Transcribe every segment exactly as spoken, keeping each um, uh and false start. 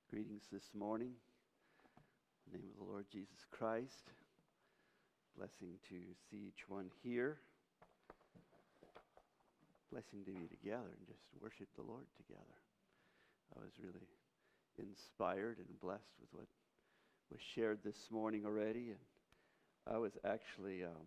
Greetings this morning. In the name of the Lord Jesus Christ. Blessing to see each one here. Blessing to be together and just worship the Lord together. I was really inspired and blessed with what was shared this morning already. And I was actually um,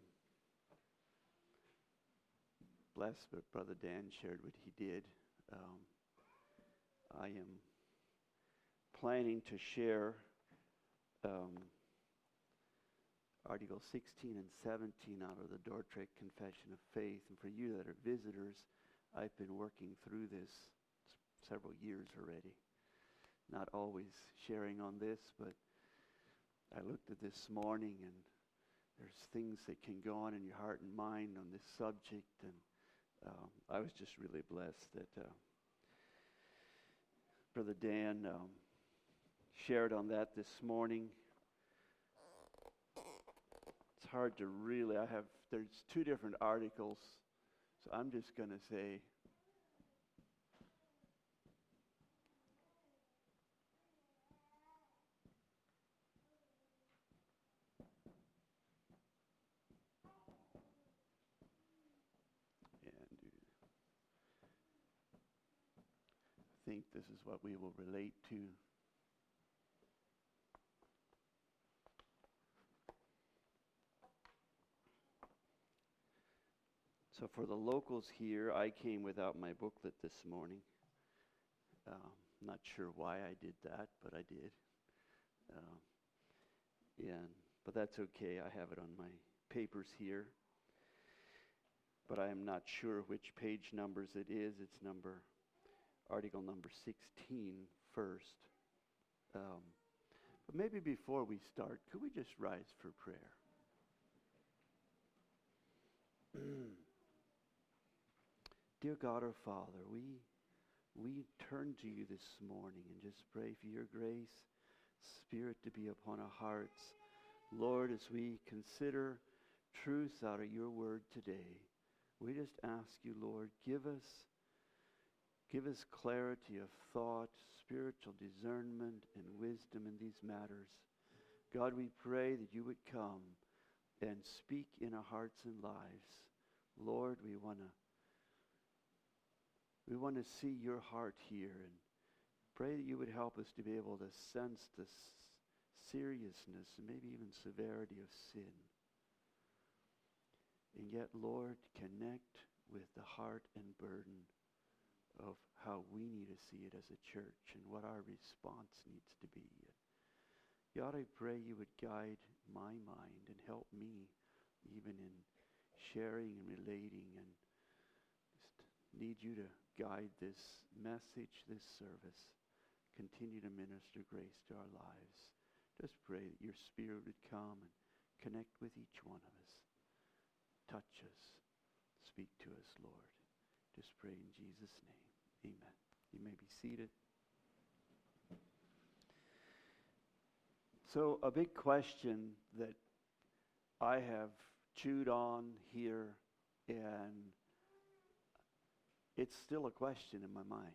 blessed that Brother Dan shared what he did. Um, I am planning to share um, Article sixteen and seventeen out of the Dordrecht Confession of Faith. And for you that are visitors, I've been working through this s- several years already. Not always sharing on this, but I looked at this morning and there's things that can go on in your heart and mind on this subject. And um, I was just really blessed that uh, Brother Dan um, shared on that this morning. It's hard to really, I have, there's two different articles, so I'm just going to say, and I think this is what we will relate to. So for the locals here, I came without my booklet this morning. Um, not sure why I did that, but I did. Um, and but that's okay. I have it on my papers here. But I am not sure which page numbers it is. It's number, article number sixteen first. Um, but maybe before we start, could we just rise for prayer? Dear God our Father, we we turn to you this morning and just pray for your grace, Spirit to be upon our hearts. Lord, as we consider truths out of your word today, we just ask you, Lord, give us, give us clarity of thought, spiritual discernment, and wisdom in these matters. God, we pray that you would come and speak in our hearts and lives. Lord, we want to We want to see your heart here and pray that you would help us to be able to sense the s- seriousness and maybe even severity of sin. And yet, Lord, connect with the heart and burden of how we need to see it as a church and what our response needs to be. God, I pray you would guide my mind and help me even in sharing and relating, and just need you to guide this message, this service. Continue to minister grace to our lives. Just pray that your Spirit would come and connect with each one of us. Touch us. Speak to us, Lord. Just pray in Jesus' name. Amen. You may be seated. So a big question that I have chewed on here, and it's still a question in my mind.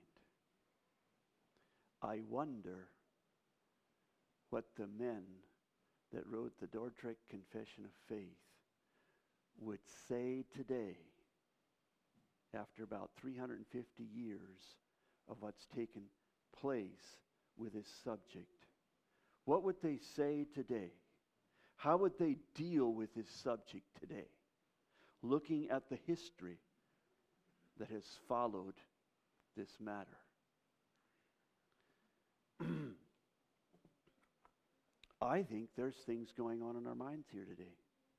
I wonder what the men that wrote the Dordrecht Confession of Faith would say today, after about three hundred fifty years of what's taken place with this subject. What would they say today? How would they deal with this subject today? Looking at the history that has followed this matter. I think there's things going on in our minds here today.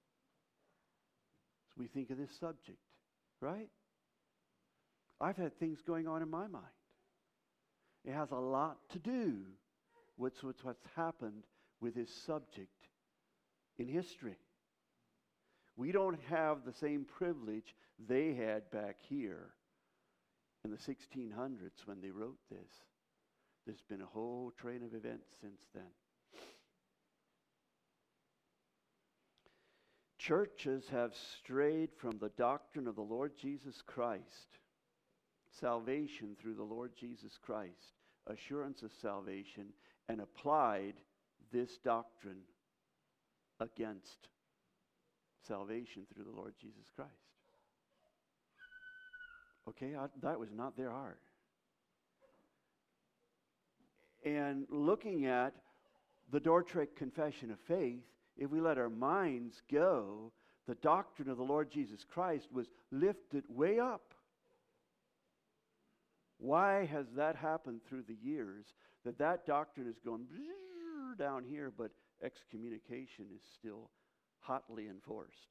As we think of this subject, right? I've had things going on in my mind. It has a lot to do with what's happened with this subject in history. We don't have the same privilege they had back here in the sixteen hundreds when they wrote this. There's been a whole train of events since then. Churches have strayed from the doctrine of the Lord Jesus Christ, salvation through the Lord Jesus Christ, assurance of salvation and applied this doctrine against salvation through the Lord Jesus Christ. Okay, I, that was not their heart. And looking at the Dordrecht Confession of Faith, if we let our minds go, the doctrine of the Lord Jesus Christ was lifted way up. Why has that happened through the years, that that doctrine has gone down here, but excommunication is still hotly enforced?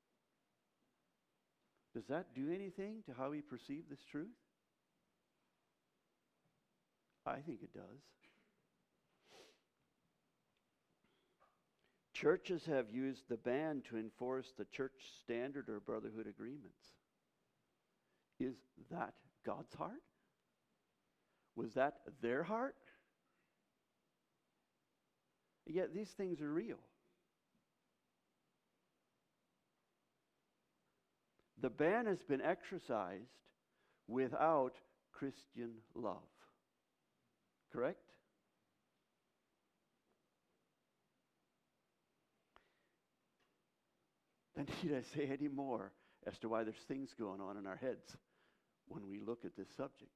Does that do anything to how we perceive this truth? I think it does. Churches have used the ban to enforce the church standard or brotherhood agreements. Is that God's heart? Was that their heart? Yet these things are real. The ban has been exercised without Christian love. Correct? Then need I say any more as to why there's things going on in our heads when we look at this subject?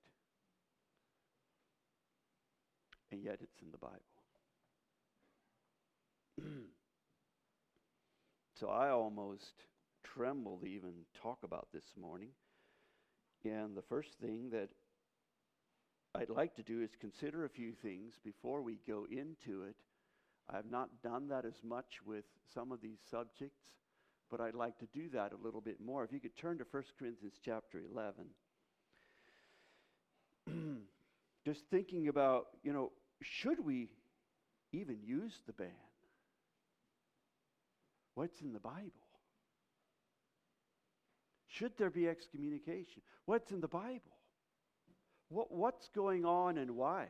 And yet it's in the Bible. So I almost tremble to even talk about this morning. And the first thing that I'd like to do is consider a few things before we go into it. I've not done that as much with some of these subjects, but I'd like to do that a little bit more. If you could turn to First Corinthians chapter eleven. Just thinking about, you know, should we even use the ban? What's in the Bible? Should there be excommunication? What's in the Bible? What, what's going on and why?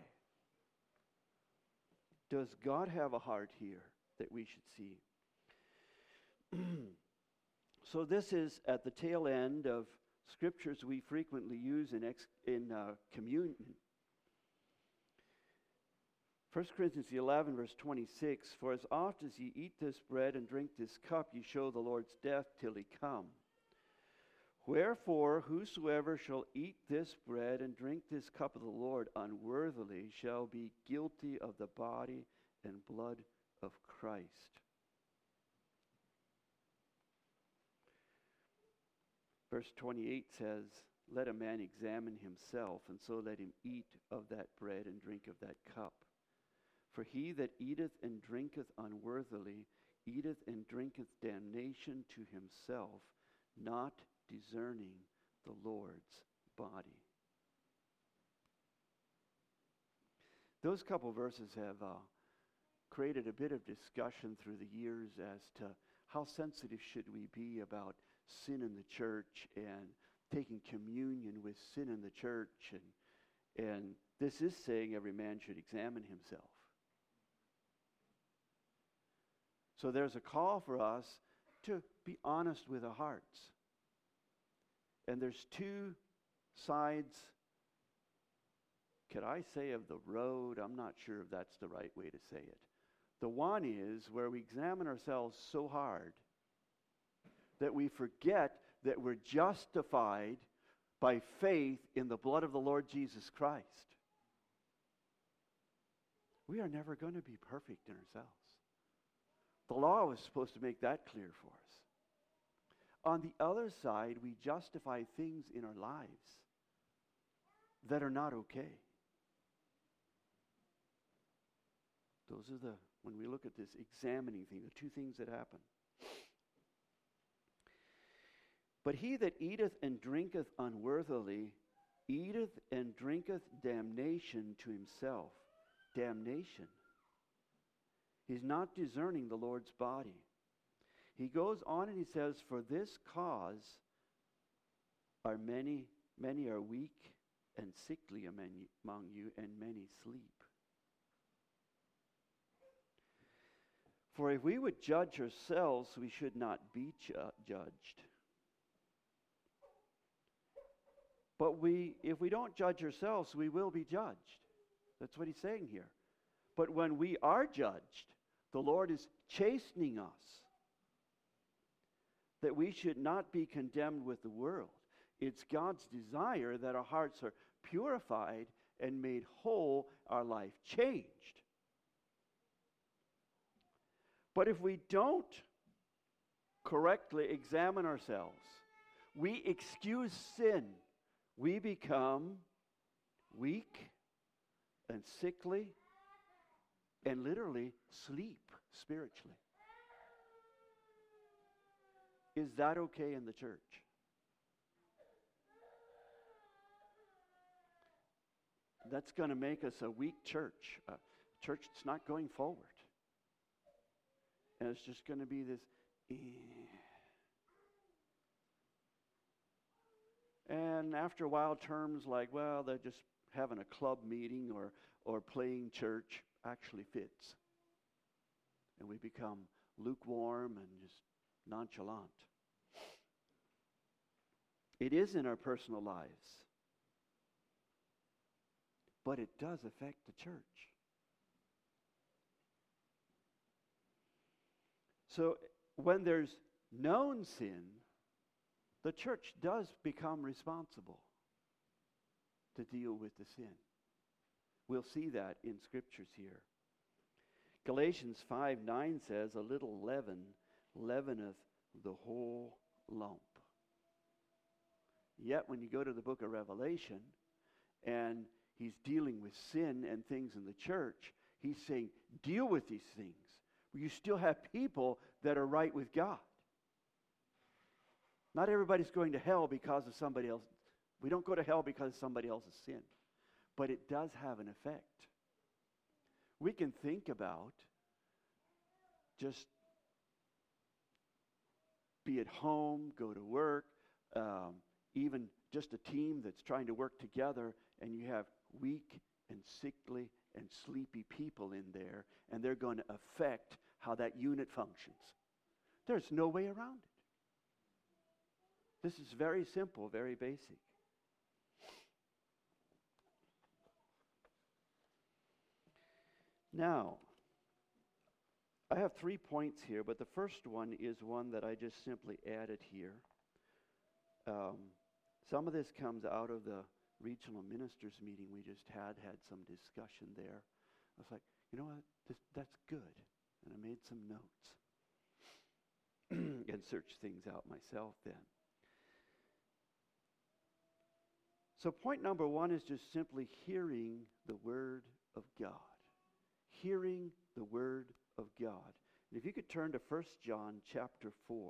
Does God have a heart here that we should see? So this is at the tail end of scriptures we frequently use in, ex, in uh, communion. First Corinthians eleven, verse twenty-six, for as oft as ye eat this bread and drink this cup, ye show the Lord's death till he come. Wherefore, whosoever shall eat this bread and drink this cup of the Lord unworthily shall be guilty of the body and blood of Christ. Verse twenty-eight says, let a man examine himself, and so let him eat of that bread and drink of that cup. For he that eateth and drinketh unworthily eateth and drinketh damnation to himself, not discerning the Lord's body. Those couple verses have uh, created a bit of discussion through the years as to how sensitive should we be about sin in the church and taking communion with sin in the church. And, and this is saying every man should examine himself. So there's a call for us to be honest with our hearts. And there's two sides, could I say, of the road? I'm not sure if that's the right way to say it. The one is where we examine ourselves so hard that we forget that we're justified by faith in the blood of the Lord Jesus Christ. We are never going to be perfect in ourselves. The law was supposed to make that clear for us. On the other side, we justify things in our lives that are not okay. Those are the, when we look at this examining thing, the two things that happen. But he that eateth and drinketh unworthily eateth and drinketh damnation to himself. Damnation. He's not discerning the Lord's body. He goes on and he says, for this cause are many, many are weak and sickly among you, and many sleep. For if we would judge ourselves, we should not be ju- judged. But we, if we don't judge ourselves, we will be judged. That's what he's saying here. But when we are judged, the Lord is chastening us, that we should not be condemned with the world. It's God's desire that our hearts are purified and made whole, our life changed. But if we don't correctly examine ourselves, we excuse sin, we become weak and sickly and literally sleep spiritually. Is that okay in the church? That's going to make us a weak church, a church that's not going forward. And it's just going to be this, eh. And after a while, terms like, well, they're just having a club meeting or, or playing church actually fits. And we become lukewarm and just nonchalant. It is in our personal lives, but it does affect the church. So when there's known sin, the church does become responsible to deal with the sin. We'll see that in scriptures here. Galatians five nine says, a little leaven leaveneth the whole lump. Yet when you go to the book of Revelation and he's dealing with sin and things in the church, he's saying, deal with these things. You still have people that are right with God. Not everybody's going to hell because of somebody else. We don't go to hell because of somebody else's sin. But it does have an effect. We can think about just be at home, go to work, um, even just a team that's trying to work together, and you have weak and sickly and sleepy people in there, and they're going to affect how that unit functions. There's no way around it. This is very simple, very basic. Now, I have three points here, but the first one is one that I just simply added here. Um, some of this comes out of the regional ministers meeting we just had, had some discussion there. I was like, you know what, this, that's good. And I made some notes and searched things out myself then. So point number one is just simply hearing the Word of God. Hearing the Word of God. And if you could turn to First John chapter four.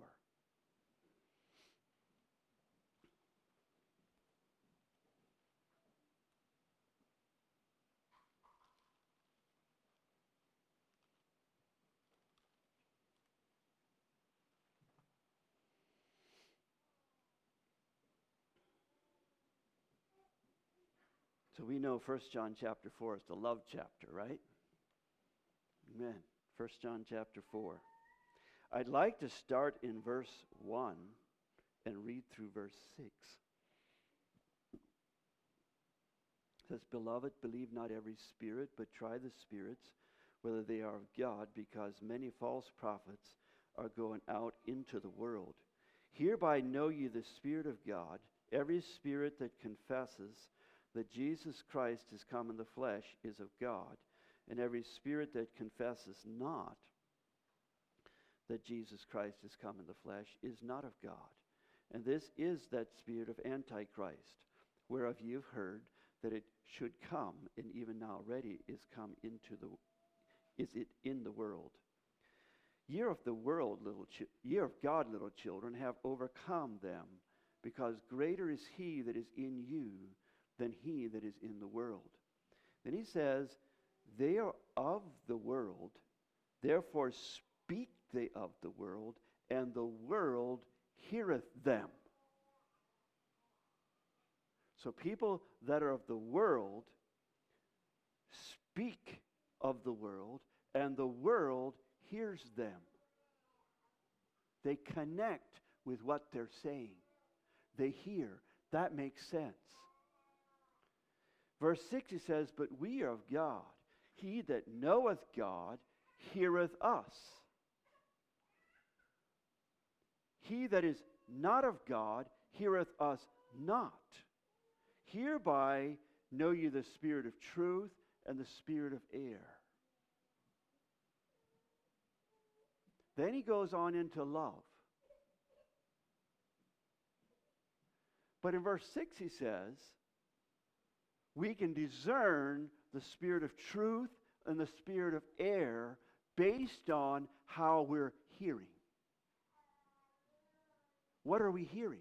So we know First John chapter four is the love chapter, right? Amen. First John chapter four. I'd like to start in verse one and read through verse six. It says, Beloved, believe not every spirit, but try the spirits, whether they are of God, because many false prophets are going out into the world. Hereby know ye the Spirit of God. Every spirit that confesses that Jesus Christ is come in the flesh is of God, and every spirit that confesses not that Jesus Christ is come in the flesh is not of God. And this is that spirit of Antichrist, whereof you've heard that it should come, and even now already is come into the, is it in the world. Ye of the world, little chi- ye of God, little children, have overcome them, because greater is he that is in you than he that is in the world. Then he says, they are of the world, therefore speak they of the world, and the world heareth them. So people that are of the world speak of the world, and the world hears them. They connect with what they're saying. They hear. That makes sense. Verse six, he says, but we are of God. He that knoweth God heareth us. He that is not of God heareth us not. Hereby know you the spirit of truth and the spirit of error. Then he goes on into love. But in verse six he says, we can discern the spirit of truth and the spirit of error based on how we're hearing. What are we hearing?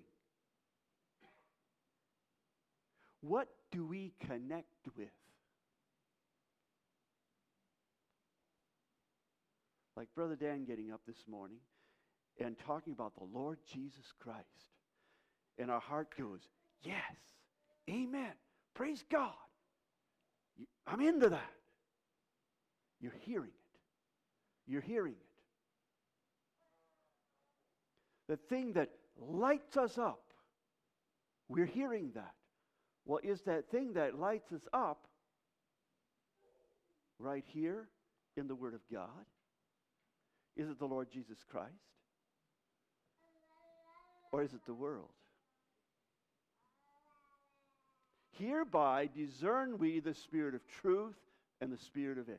What do we connect with? Like Brother Dan getting up this morning and talking about the Lord Jesus Christ. And our heart goes, yes, amen, praise God. You, I'm into that. You're hearing it. You're hearing it. The thing that lights us up, we're hearing that. Well, is that thing that lights us up right here in the Word of God? Is it the Lord Jesus Christ? Or is it the world? Hereby discern we the spirit of truth and the spirit of error.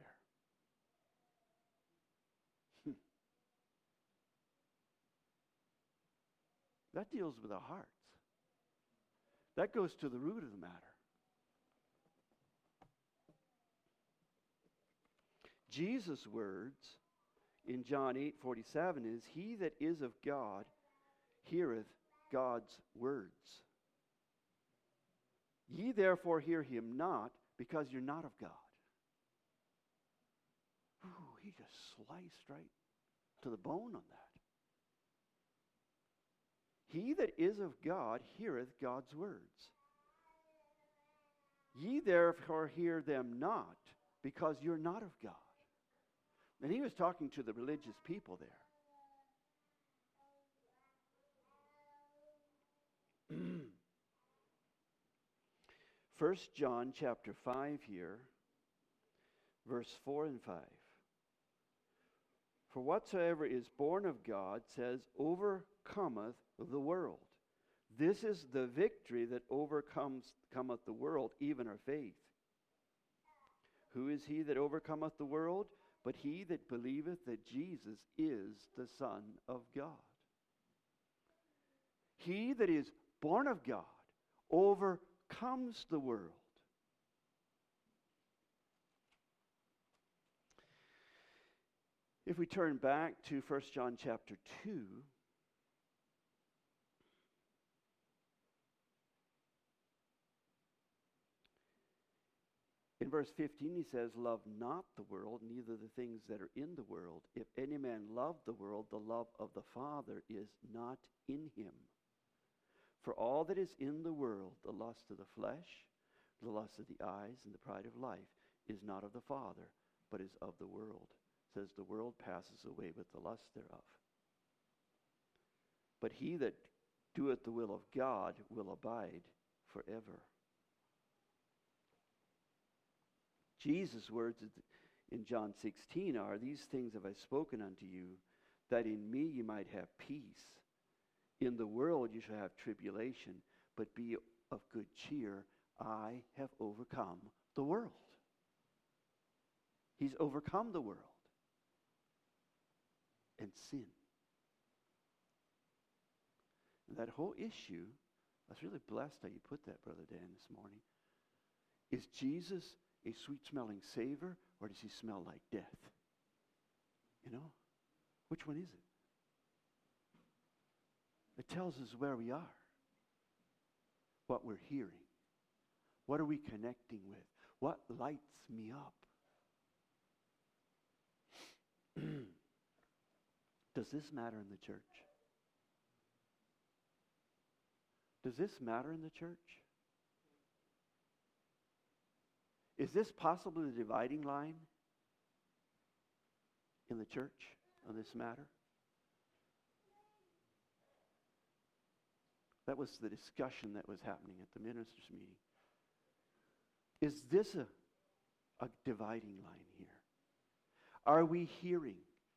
That deals with our hearts. That goes to the root of the matter. Jesus' words in John eight forty-seven is, he that is of God heareth God's words. Ye therefore hear him not, because you're not of God. Ooh, he just sliced right to the bone on that. He that is of God heareth God's words. Ye therefore hear them not, because you're not of God. And he was talking to the religious people there. First John chapter five here, verse four and five. For whatsoever is born of God, says, overcometh the world. This is the victory that overcomes cometh the world, even our faith. Who is he that overcometh the world? But he that believeth that Jesus is the Son of God. He that is born of God overcomes the world. If we turn back to First John chapter two, in verse fifteen he says, love not the world, neither the things that are in the world. If any man love the world, the love of the Father is not in him. For all that is in the world, the lust of the flesh, the lust of the eyes, and the pride of life, is not of the Father, but is of the world. It says the world passes away with the lust thereof. But he that doeth the will of God will abide forever. Jesus' words in John sixteen are, these things have I spoken unto you, that in me you might have peace. In the world you shall have tribulation, but be of good cheer. I have overcome the world. He's overcome the world and sin. And that whole issue, I was really blessed how you put that, Brother Dan, this morning. Is Jesus a sweet-smelling savor, or does he smell like death? You know? Which one is it? It tells us where we are, what we're hearing, what are we connecting with, what lights me up. Does this matter in the church? Does this matter in the church? Is this possibly the dividing line in the church on this matter? That was the discussion that was happening at the ministers' meeting. Is this a, a dividing line here? Are we hearing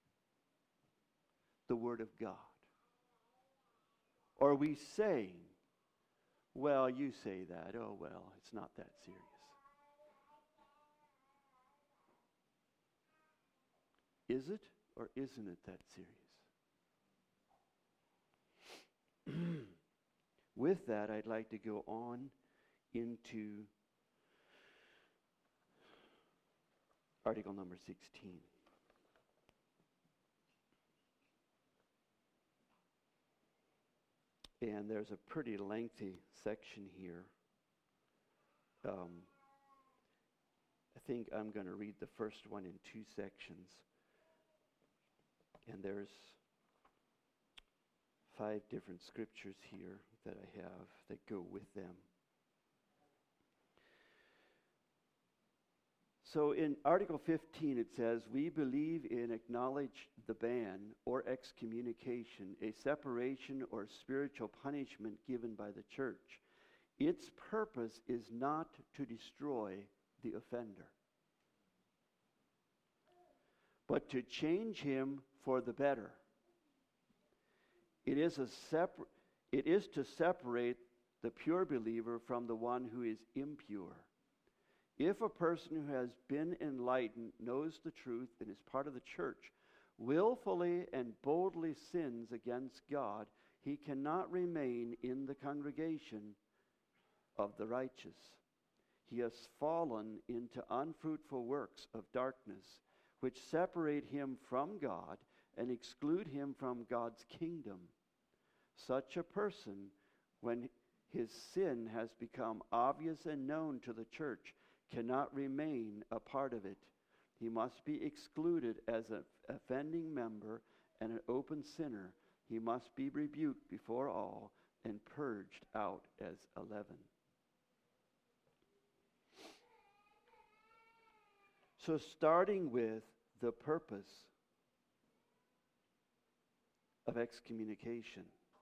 the Word of God? Or are we saying, well, you say that, oh well, it's not that serious. Is it or isn't it that serious? With that, I'd like to go on into article number sixteen. And there's a pretty lengthy section here. Um, I think I'm going to read the first one in two sections. And there's five different scriptures here that I have that go with them. So in Article fifteen it says, we believe in acknowledge the ban or excommunication, a separation or spiritual punishment given by the church. Its purpose is not to destroy the offender, but to change him for the better. It is a separ- it is to separate the pure believer from the one who is impure. If a person who has been enlightened knows the truth and is part of the church, willfully and boldly sins against God, he cannot remain in the congregation of the righteous. He has fallen into unfruitful works of darkness, which separate him from God and exclude him from God's kingdom. Such a person, when his sin has become obvious and known to the church, cannot remain a part of it. He must be excluded as an offending member and an open sinner. He must be rebuked before all and purged out as a leaven. So starting with the purpose of excommunication.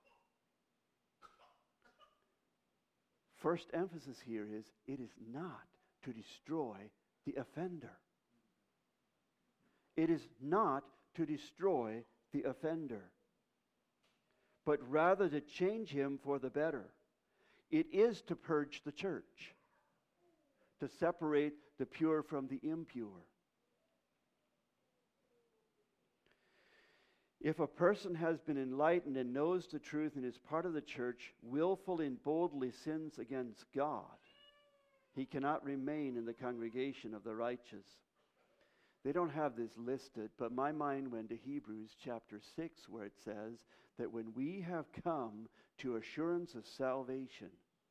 First emphasis here is, it is not to destroy the offender. It is not to destroy the offender, but rather to change him for the better. It is to purge the church, to separate the pure from the impure. If a person has been enlightened and knows the truth and is part of the church, willfully and boldly sins against God, he cannot remain in the congregation of the righteous. They don't have this listed, but my mind went to Hebrews chapter six, where it says that when we have come to assurance of salvation,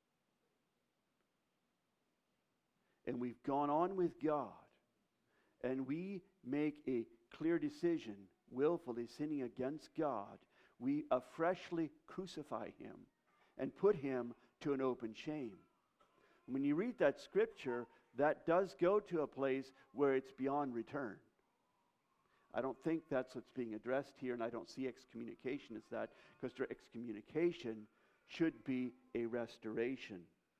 and we've gone on with God, and we make a clear decision, willfully sinning against God, we afreshly crucify him and put him to an open shame. When you read that scripture, that does go to a place where it's beyond return. I don't think that's what's being addressed here, and I don't see excommunication as that, because excommunication should be a restoration.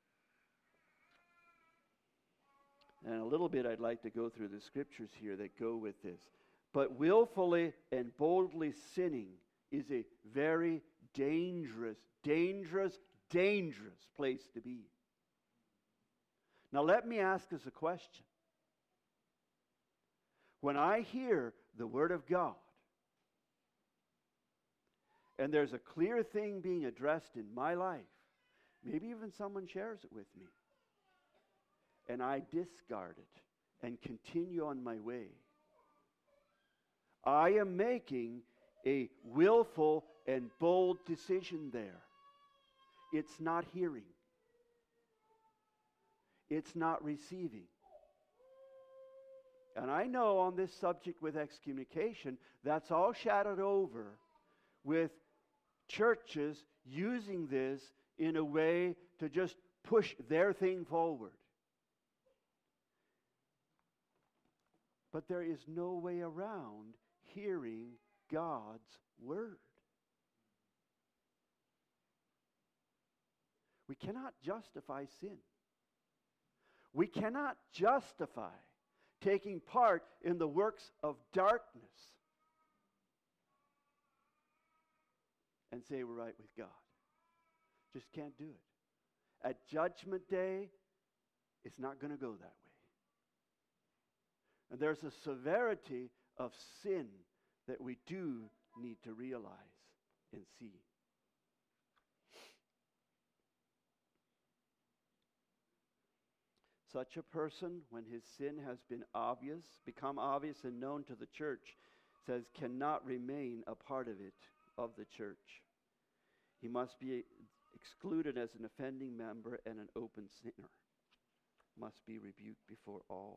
And a little bit I'd like to go through the scriptures here that go with this. But willfully and boldly sinning is a very dangerous, dangerous, dangerous place to be. Now let me ask us a question. When I hear the Word of God, and there's a clear thing being addressed in my life, maybe even someone shares it with me, and I discard it and continue on my way, I am making a willful and bold decision there. It's not hearing. It's not receiving. And I know on this subject with excommunication, that's all shadowed over with churches using this in a way to just push their thing forward. But there is no way around hearing God's word. We cannot justify sin. We cannot justify taking part in the works of darkness and say we're right with God. Just can't do it. At Judgment Day, it's not going to go that way. And there's a severity of sin that we do need to realize and see. Such a person, when his sin has been obvious, become obvious and known to the church, says cannot remain a part of it, of the church. He must be excluded as an offending member and an open sinner. Must be rebuked before all.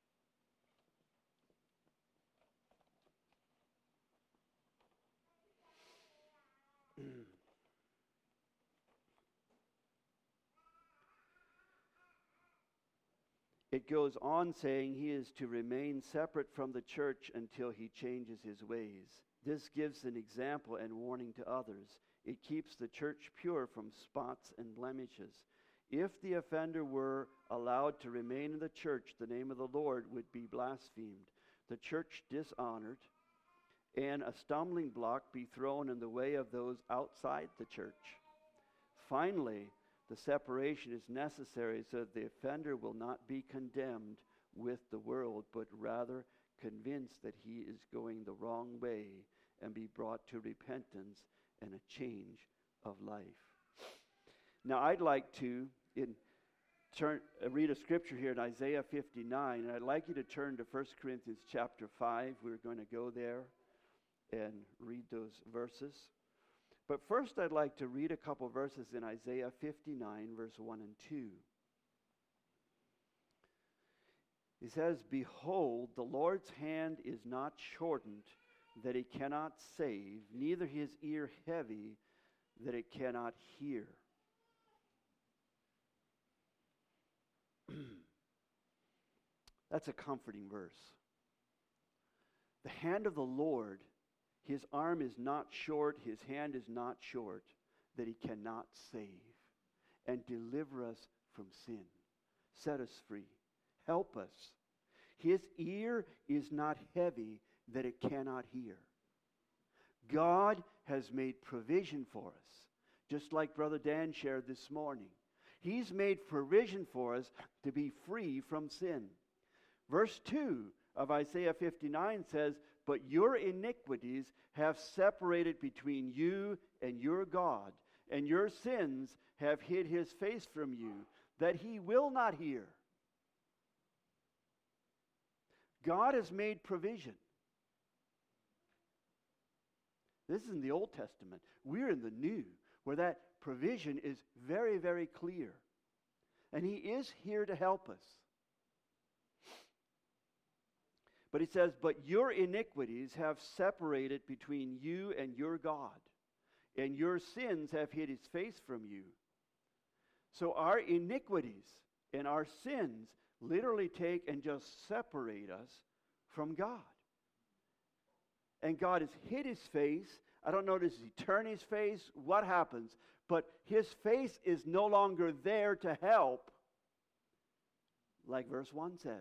It goes on saying he is to remain separate from the church until he changes his ways. This gives an example and warning to others. It keeps the church pure from spots and blemishes. If the offender were allowed to remain in the church, the name of the Lord would be blasphemed, the church dishonored, and a stumbling block be thrown in the way of those outside the church. Finally, the separation is necessary so that the offender will not be condemned with the world, but rather convinced that he is going the wrong way and be brought to repentance and a change of life. Now, I'd like to in, turn, uh, read a scripture here in Isaiah fifty-nine, and I'd like you to turn to First Corinthians chapter five. We're going to go there and read those verses. But first, I'd like to read a couple verses in Isaiah fifty-nine, verse one and two. He says, "Behold, the Lord's hand is not shortened, that he cannot save, neither his ear heavy, that it cannot hear." That's a comforting verse. The hand of the Lord, his arm is not short, his hand is not short, that he cannot save and deliver us from sin, set us free, help us. His ear is not heavy, that it cannot hear. God has made provision for us, just like Brother Dan shared this morning. He's made provision for us to be free from sin. Verse two of Isaiah fifty-nine says, "But your iniquities have separated between you and your God, and your sins have hid his face from you, that he will not hear." God has made provision. This is in the Old Testament. We're in the New, where that provision is very, very clear. And he is here to help us. But he says, "But your iniquities have separated between you and your God, and your sins have hid his face from you." So our iniquities and our sins literally take and just separate us from God. And God has hid his face. I don't know, does he turn his face? What happens? But his face is no longer there to help, like verse one says.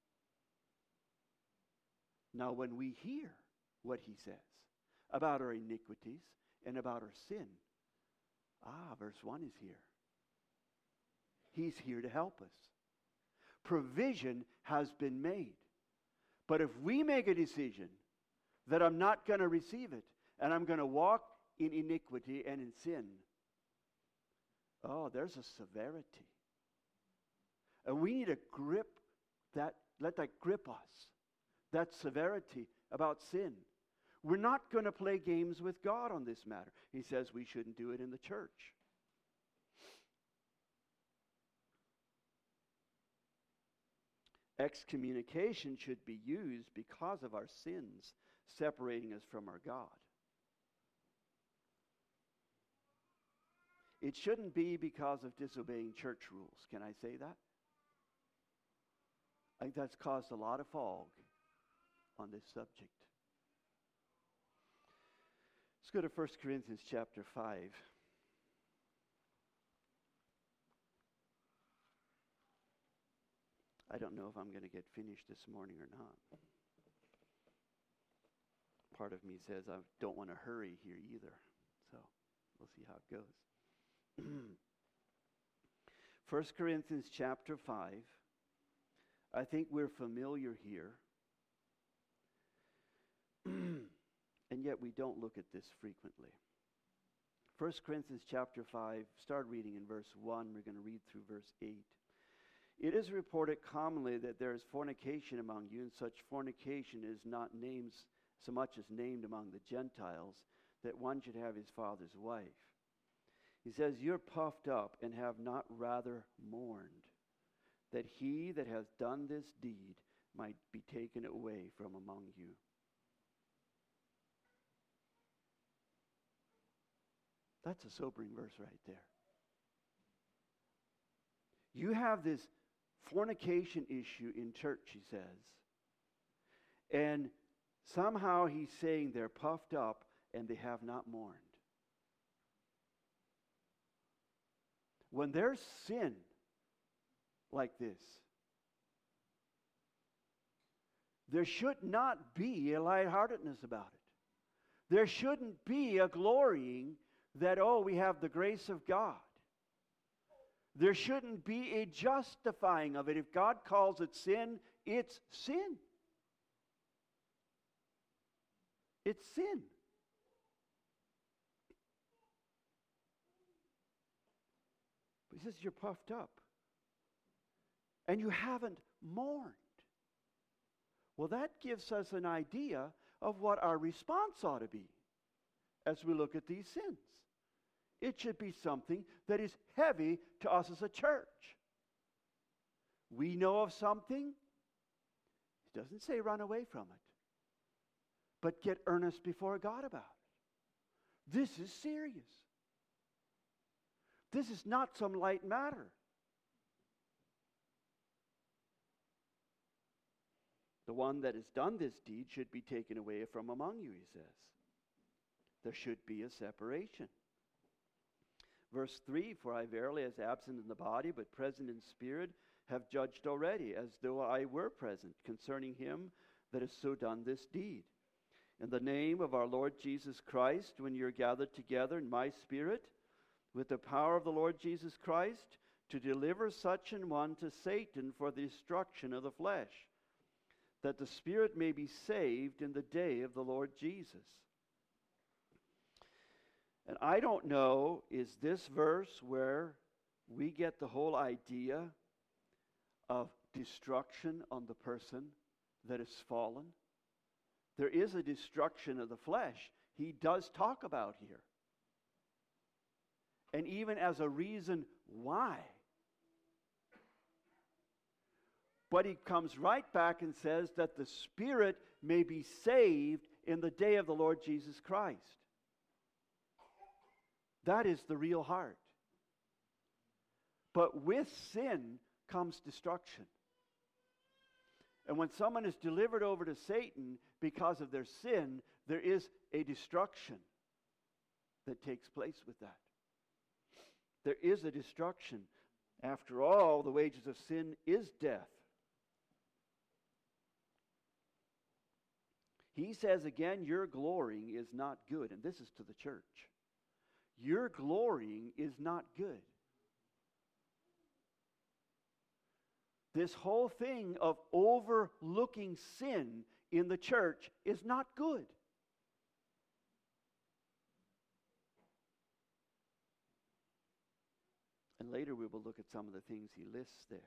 Now, when we hear what he says about our iniquities and about our sin, ah, verse one is here. He's here to help us. Provision has been made. But if we make a decision that I'm not going to receive it, and I'm going to walk in iniquity and in sin, oh, there's a severity. And we need to grip that, let that grip us, that severity about sin. We're not going to play games with God on this matter. He says we shouldn't do it in the church. Excommunication should be used because of our sins separating us from our God. It shouldn't be because of disobeying church rules. Can I say that? I think that's caused a lot of fog on this subject. Let's go to First Corinthians chapter five. I don't know if I'm going to get finished this morning or not. Part of me says I don't want to hurry here either. So we'll see how it goes. First Corinthians chapter five. I think we're familiar here. And yet we don't look at this frequently. First Corinthians chapter five, start reading in verse one. We're going to read through verse eight. It is reported commonly that there is fornication among you, and such fornication is not named so much as named among the Gentiles, that one should have his father's wife. He says, you're puffed up and have not rather mourned, that he that has done this deed might be taken away from among you. That's a sobering verse right there. You have this fornication issue in church, he says. And somehow he's saying they're puffed up and they have not mourned. When there's sin like this, there should not be a lightheartedness about it. There shouldn't be a glorying that, oh, we have the grace of God. There shouldn't be a justifying of it. If God calls it sin, it's sin. It's sin. But he says you're puffed up. And you haven't mourned. Well, that gives us an idea of what our response ought to be as we look at these sins. It should be something that is heavy to us as a church. We know of something. It doesn't say run away from it. But get earnest before God about it. This is serious. This is not some light matter. The one that has done this deed should be taken away from among you, he says. There should be a separation. Verse three, for I verily, as absent in the body, but present in spirit, have judged already, as though I were present, concerning him that has so done this deed. In the name of our Lord Jesus Christ, when you're gathered together in my spirit, with the power of the Lord Jesus Christ, to deliver such an one to Satan for the destruction of the flesh, that the spirit may be saved in the day of the Lord Jesus. And I don't know, is this verse where we get the whole idea of destruction on the person that is fallen? There is a destruction of the flesh. He does talk about here. And even as a reason why. But he comes right back and says that the spirit may be saved in the day of the Lord Jesus Christ. That is the real heart. But with sin comes destruction. And when someone is delivered over to Satan because of their sin, there is a destruction that takes place with that. There is a destruction. After all, the wages of sin is death. He says again, your glorying is not good. And this is to the church. Your glorying is not good. This whole thing of overlooking sin in the church is not good. And later we will look at some of the things he lists there.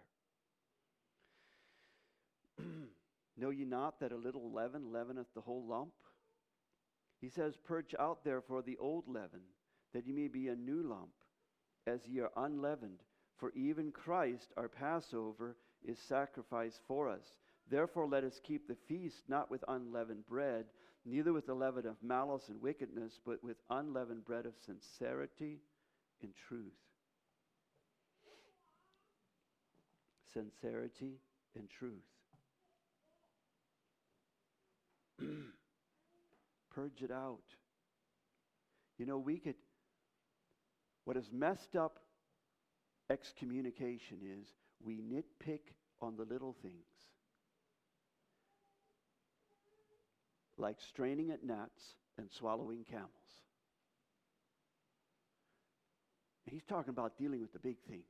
Know ye not that a little leaven leaveneth the whole lump? He says, purge out therefore the old leaven, that ye may be a new lump, as ye are unleavened. For even Christ, our Passover, is sacrificed for us. Therefore let us keep the feast not with unleavened bread, neither with the leaven of malice and wickedness, but with unleavened bread of sincerity and truth. Sincerity and truth. Purge it out. You know, we could, what is messed up excommunication is we nitpick on the little things, like straining at gnats and swallowing camels. He's talking about dealing with the big things.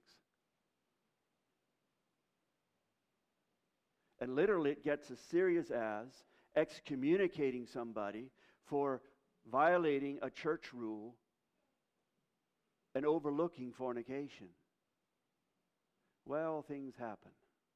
And literally it gets as serious as excommunicating somebody for violating a church rule and overlooking fornication. Well, things happen.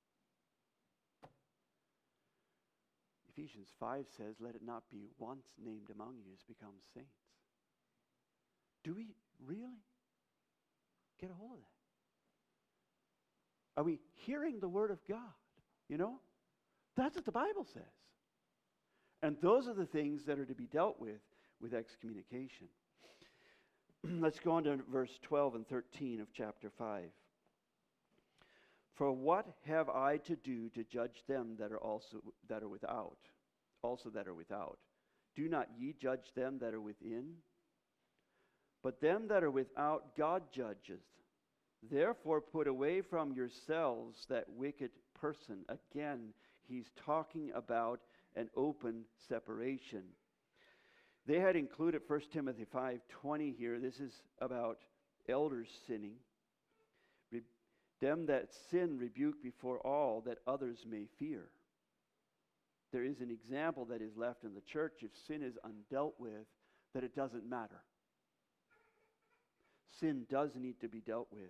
Ephesians five says, let it not be once named among you as becomes saints. Do we really get a hold of that? Are we hearing the Word of God? You know? That's what the Bible says. And those are the things that are to be dealt with with excommunication. Let's go on to verse twelve and thirteen of chapter five. For what have I to do to judge them that are also that are without, also that are without? Do not ye judge them that are within? But them that are without God judgeth. Therefore put away from yourselves that wicked person. Again, he's talking about an open separation. They had included First Timothy five twenty here. This is about elders sinning. Re- them that sin rebuke before all, that others may fear. There is an example that is left in the church if sin is undealt with, that it doesn't matter. Sin does need to be dealt with.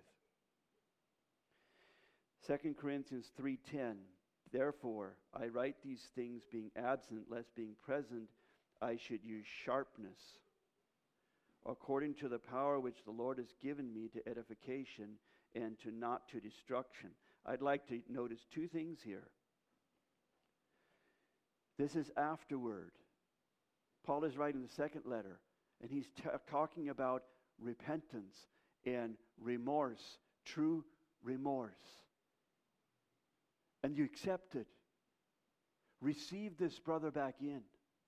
Second Corinthians three ten. Therefore, I write these things being absent, lest being present I should use sharpness, according to the power which the Lord has given me to edification and to not to destruction. I'd like to notice two things here. This is afterward. Paul is writing the second letter, and he's t- talking about repentance and remorse, true remorse. And you accept it. Receive this brother back in.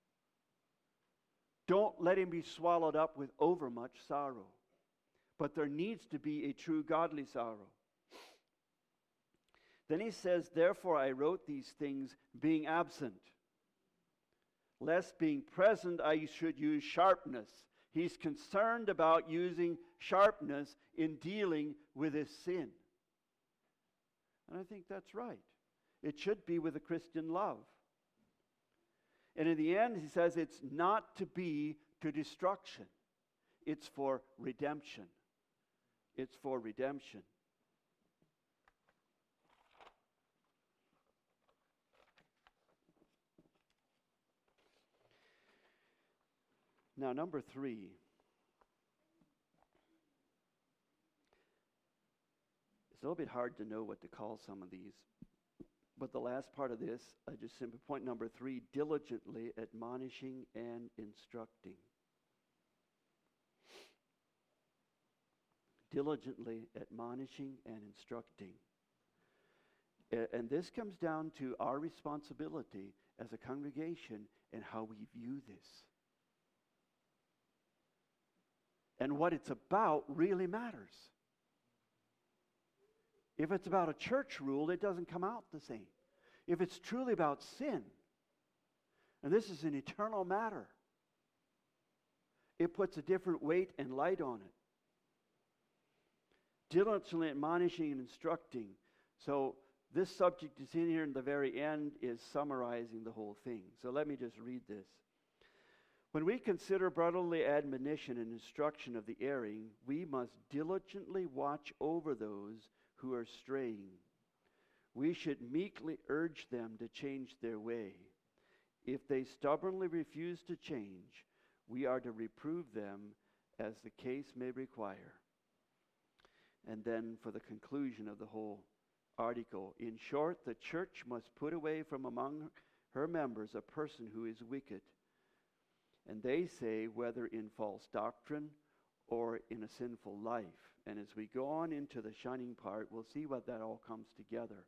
Don't let him be swallowed up with overmuch sorrow. But there needs to be a true godly sorrow. Then he says, therefore I wrote these things being absent, lest being present I should use sharpness. He's concerned about using sharpness in dealing with his sin. And I think that's right. It should be with a Christian love. And in the end, he says it's not to be to destruction. It's for redemption. It's for redemption. Now, number three. It's a little bit hard to know what to call some of these. But the last part of this, I just simply point number three, diligently admonishing and instructing. Diligently admonishing and instructing. And this comes down to our responsibility as a congregation and how we view this. And what it's about really matters. If it's about a church rule, it doesn't come out the same. If it's truly about sin, and this is an eternal matter, it puts a different weight and light on it. Diligently admonishing and instructing. So this subject is in here, and the very end is summarizing the whole thing. So let me just read this. When we consider brotherly admonition and instruction of the erring, we must diligently watch over those who are straying. We should meekly urge them to change their way. If they stubbornly refuse to change, we are to reprove them as the case may require. And then for the conclusion of the whole article, in short, the church must put away from among her members a person who is wicked. And they say, whether in false doctrine or in a sinful life. And as we go on into the shining part, we'll see what that all comes together.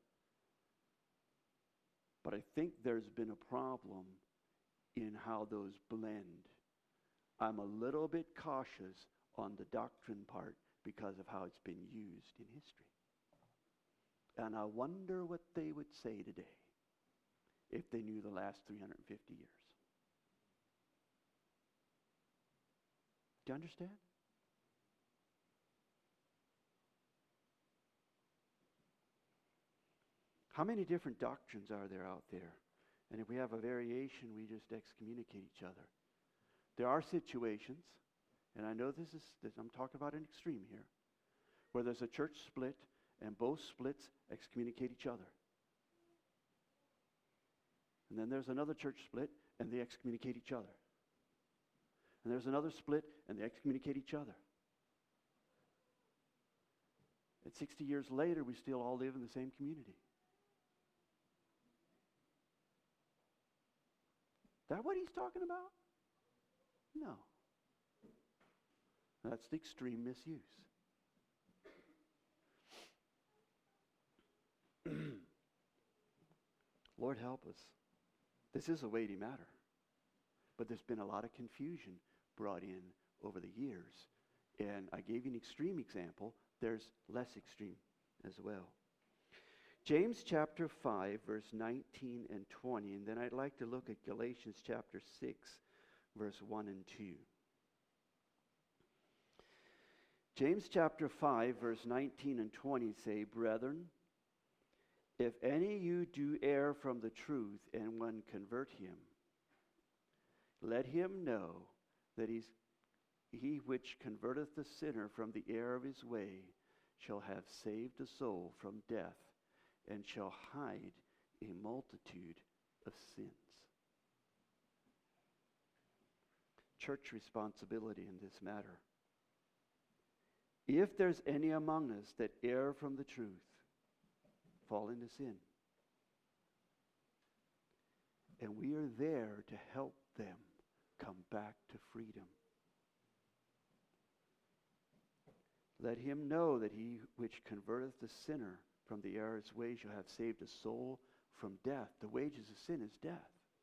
But I think there's been a problem in how those blend. I'm a little bit cautious on the doctrine part because of how it's been used in history. And I wonder what they would say today if they knew the last three hundred fifty years. Do you understand? How many different doctrines are there out there? And if we have a variation, we just excommunicate each other. There are situations, and I know this is, this, I'm talking about an extreme here, where there's a church split and both splits excommunicate each other. And then there's another church split and they excommunicate each other. And there's another split and they excommunicate each other. And sixty years later, we still all live in the same community. Is that what he's talking about? No. That's the extreme misuse. Lord help us. This is a weighty matter. But there's been a lot of confusion brought in over the years. And I gave you an extreme example. There's less extreme as well. James chapter five, verse nineteen and twenty. And then I'd like to look at Galatians chapter six, verse one and two. James chapter five, verse nineteen and twenty say, Brethren, if any of you do err from the truth and one convert him, let him know that he's, he which converteth the sinner from the error of his way shall have saved a soul from death and shall hide a multitude of sins. Church responsibility in this matter. If there's any among us that err from the truth, fall into sin. And we are there to help them come back to freedom. Let him know that he which converteth the sinner from the error of his way shall have saved a soul from death. The wages of sin is death.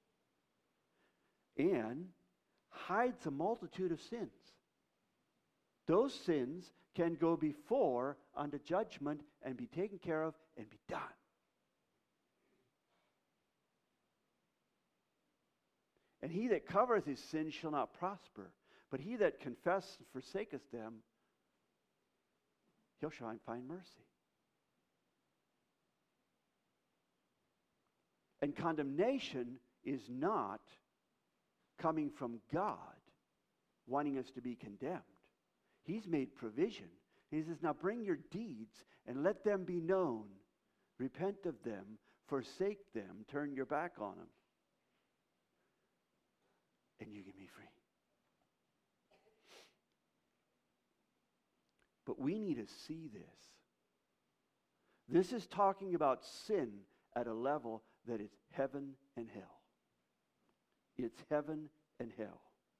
And hides a multitude of sins. Those sins can go before unto judgment and be taken care of and be done. And he that covereth his sins shall not prosper, but he that confesseth and forsaketh them, he'll find mercy. And condemnation is not coming from God wanting us to be condemned. He's made provision. He says, now bring your deeds and let them be known. Repent of them, forsake them, turn your back on them. And you can be free. But we need to see this. This is talking about sin at a level that is heaven and hell. It's heaven and hell.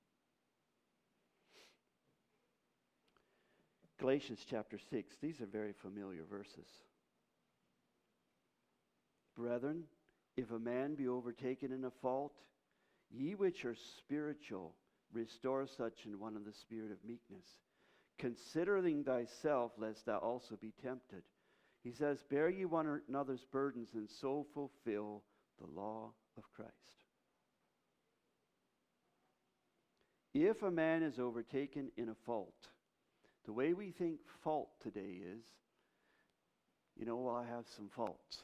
Galatians chapter six. These are very familiar verses. Brethren, if a man be overtaken in a fault, ye which are spiritual, restore such an one in the spirit of meekness, considering thyself, lest thou also be tempted. He says, bear ye one another's burdens, and so fulfill the law of Christ. If a man is overtaken in a fault, the way we think fault today is, you know, well, I have some faults.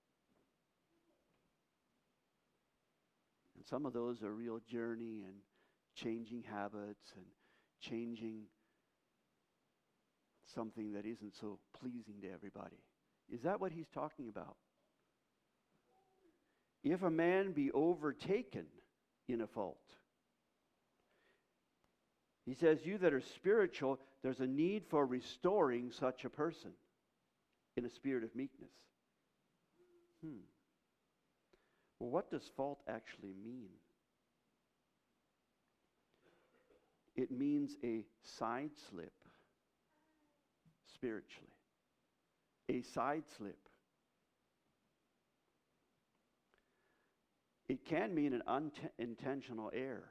And some of those are real journey and changing habits and changing something that isn't so pleasing to everybody. Is that what he's talking about? If a man be overtaken in a fault, he says, you that are spiritual, there's a need for restoring such a person in a spirit of meekness. Hmm. Well, what does fault actually mean? It means a side slip spiritually. A side slip. It can mean an unintentional error.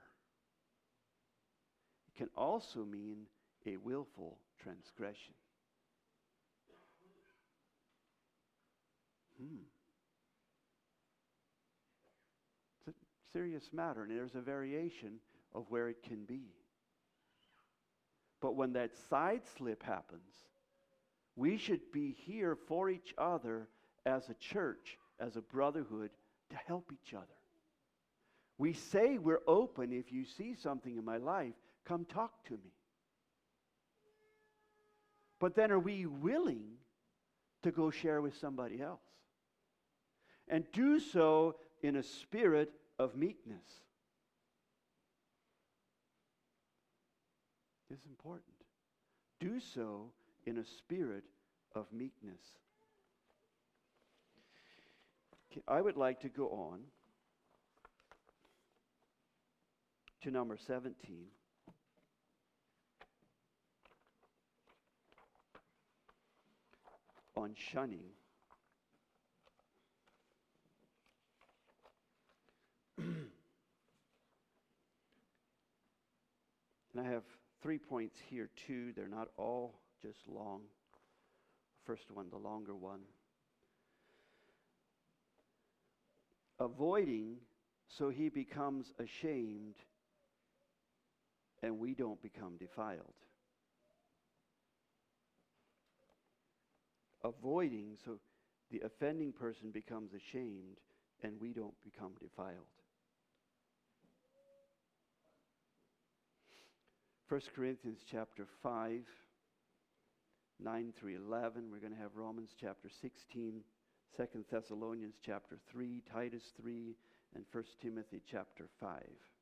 It can also mean a willful transgression. hmm. It's a serious matter, and there's a variation of where it can be. But when that side slip happens, we should be here for each other as a church, as a brotherhood, to help each other. We say we're open. If you see something in my life, come talk to me. But then are we willing to go share with somebody else? And do so in a spirit of meekness. It's important. Do so in a spirit of meekness. Okay, I would like to go on to number seventeen. On shunning. And I have three points here too. They're not all just long. First one, the longer one. Avoiding so he becomes ashamed and we don't become defiled. Avoiding so the offending person becomes ashamed and we don't become defiled. First Corinthians chapter five, nine through eleven. We're going to have Romans chapter sixteen, Second Thessalonians chapter three, Titus three, and First Timothy chapter five.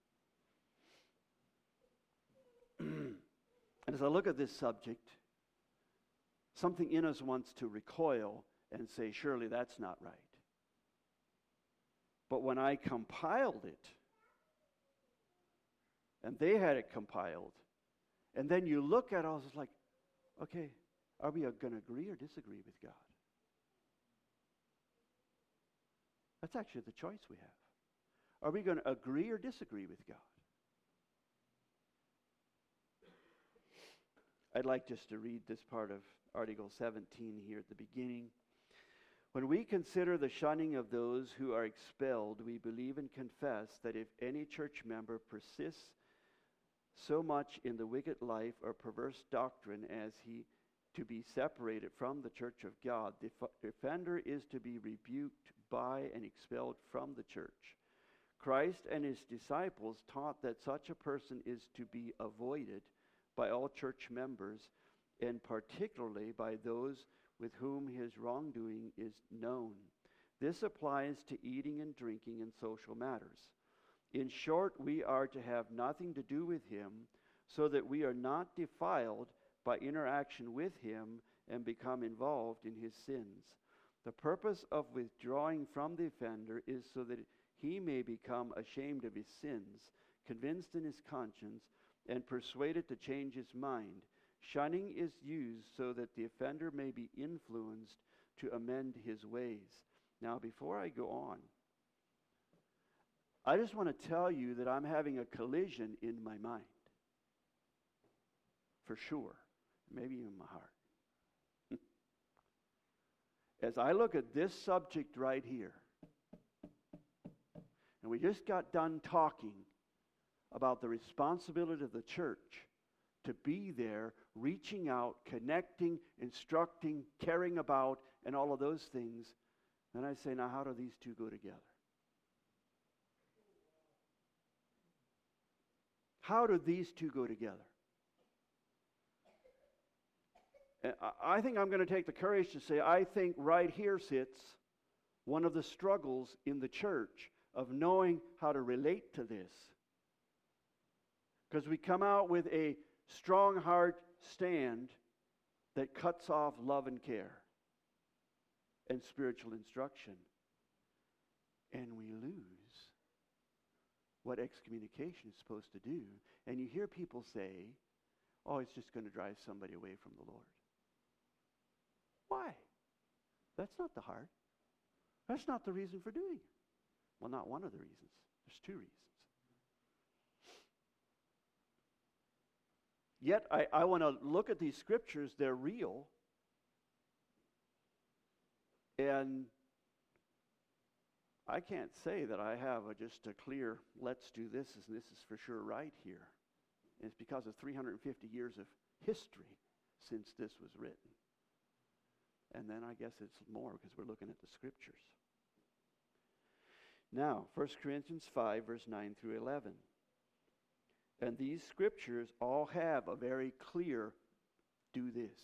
And as I look at this subject, something in us wants to recoil and say, surely that's not right. But when I compiled it, and they had it compiled, and then you look at it, I was like, okay, are we going to agree or disagree with God? That's actually the choice we have. Are we going to agree or disagree with God? I'd like just to read this part of Article seventeen here at the beginning. When we consider the shunning of those who are expelled, we believe and confess that if any church member persists so much in the wicked life or perverse doctrine as he to be separated from the church of God, the offender is to be rebuked by and expelled from the church. Christ and his disciples taught that such a person is to be avoided by all church members, and particularly by those with whom his wrongdoing is known. This applies to eating and drinking and social matters. In short, we are to have nothing to do with him, so that we are not defiled by interaction with him and become involved in his sins. The purpose of withdrawing from the offender is so that he may become ashamed of his sins, convinced in his conscience, and persuaded to change his mind. Shunning is used so that the offender may be influenced to amend his ways. Now, before I go on, I just want to tell you that I'm having a collision in my mind. For sure. Maybe even my heart. As I look at this subject right here, and we just got done talking about the responsibility of the church to be there, reaching out, connecting, instructing, caring about, and all of those things, then I say, now how do these two go together? How do these two go together? And I think I'm going to take the courage to say, I think right here sits one of the struggles in the church of knowing how to relate to this. Because we come out with a strong heart stand that cuts off love and care and spiritual instruction. And we lose what excommunication is supposed to do. And you hear people say, oh, it's just going to drive somebody away from the Lord. Why? That's not the heart. That's not the reason for doing it. Well, not one of the reasons. There's two reasons. Yet, I, I want to look at these scriptures. They're real. And I can't say that I have a, just a clear, let's do this, and this is for sure right here. And it's because of three hundred fifty years of history since this was written. And then I guess it's more because we're looking at the scriptures. Now, First Corinthians five, verse nine through eleven. And these scriptures all have a very clear, do this.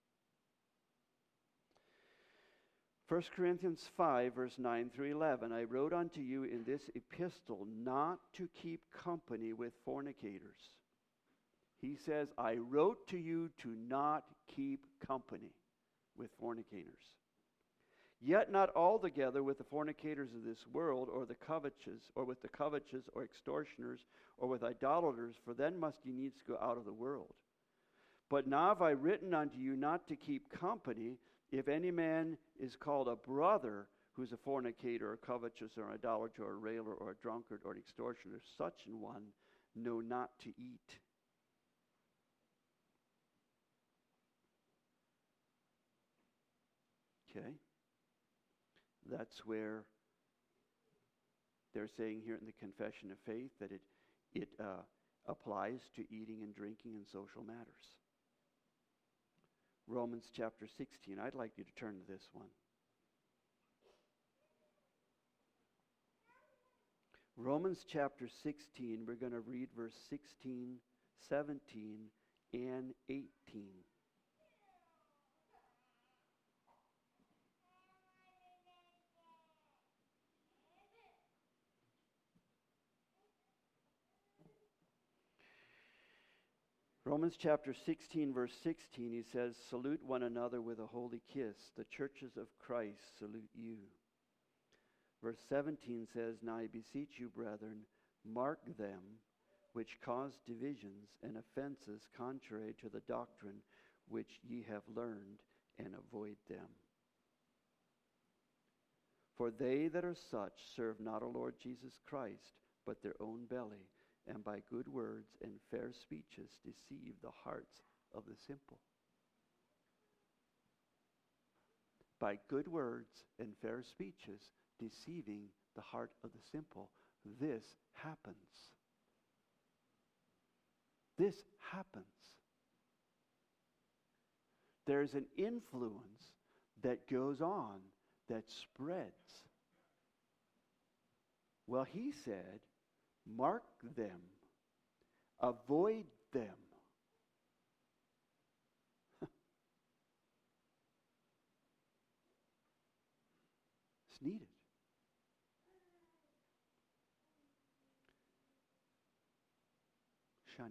First Corinthians five, verse nine through eleven. I wrote unto you in this epistle not to keep company with fornicators. He says, I wrote to you to not keep company with fornicators. Yet not altogether with the fornicators of this world, or the covetous, or with the covetous, or extortioners, or with idolaters, for then must ye needs go out of the world. But now have I written unto you not to keep company, if any man is called a brother, who is a fornicator, or covetous, or an idolater, or a railer, or a drunkard, or an extortioner, such an one know not to eat. Okay? That's where they're saying here in the Confession of Faith that it, it uh, applies to eating and drinking and social matters. Romans chapter sixteen. I'd like you to turn to this one. Romans chapter sixteen, we're going to read verse sixteen, seventeen, and eighteen. Romans chapter sixteen, verse sixteen, he says, salute one another with a holy kiss. The churches of Christ salute you. Verse seventeen says, now I beseech you, brethren, mark them which cause divisions and offenses contrary to the doctrine which ye have learned, and avoid them. For they that are such serve not our Lord Jesus Christ, but their own belly, and by good words and fair speeches deceive the hearts of the simple. By good words and fair speeches deceiving the heart of the simple. This happens. This happens. There's an influence that goes on that spreads. Well, he said, mark them, avoid them. It's needed. Shunning.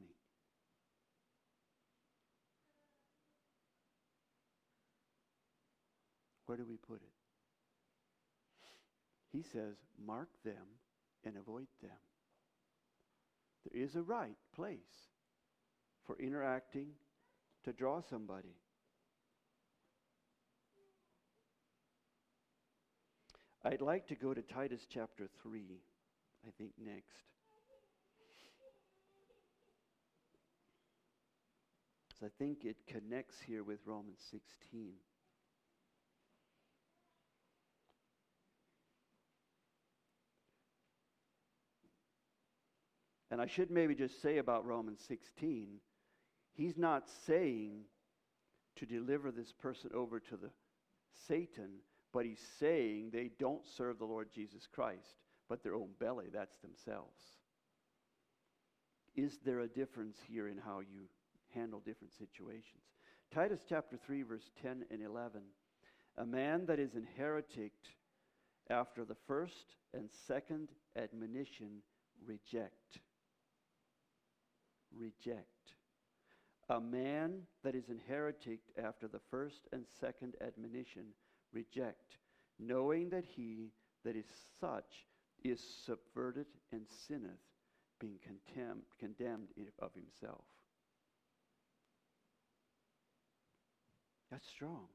Where do we put it? He says, mark them and avoid them. There is a right place for interacting to draw somebody. I'd like to go to Titus chapter three, I think next. Because I think it connects here with Romans sixteen. And I should maybe just say about Romans sixteen, he's not saying to deliver this person over to the Satan, but he's saying they don't serve the Lord Jesus Christ, but their own belly, that's themselves. Is there a difference here in how you handle different situations? Titus chapter three, verse ten and eleven. A man that is an heretic after the first and second admonition reject. Reject. A man that is an heretic after the first and second admonition reject, knowing that he that is such is subverted and sinneth, being condemned, condemned of himself. That's strong.